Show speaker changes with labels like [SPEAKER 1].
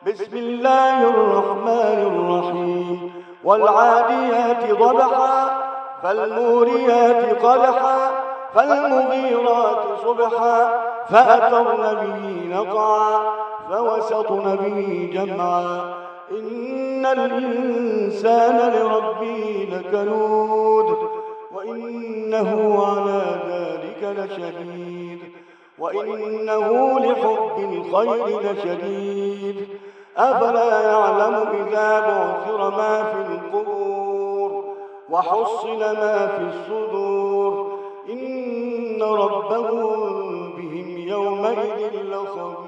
[SPEAKER 1] بسم الله الرحمن الرحيم والعاديات ضبحا فالموريات قدحا فالمغيرات صبحا فأثرن به نقعا فوسطن به جمعا إن الإنسان لربه لكنود وإنه على ذلك لشهيد وإنه لحب الخير لشديد أفلا يعلم إذا بعثر ما في القبور وحصل ما في الصدور إن ربهم بهم يومئذ لخبير.